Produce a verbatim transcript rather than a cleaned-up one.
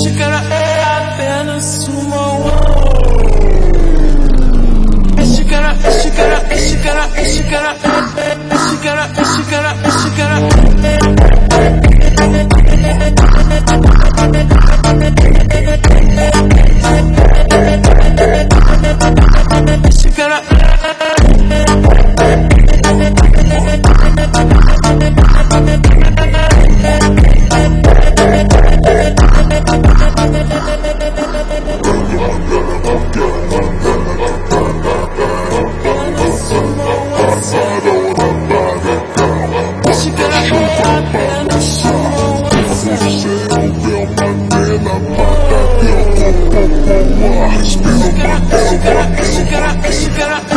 Este cara é apenas uma. Este cara, este cara, este cara, este cara, este cara, este cara, este cara. Este cara. Este cara é apenas uma. Este cara, este cara, este cara, este cara.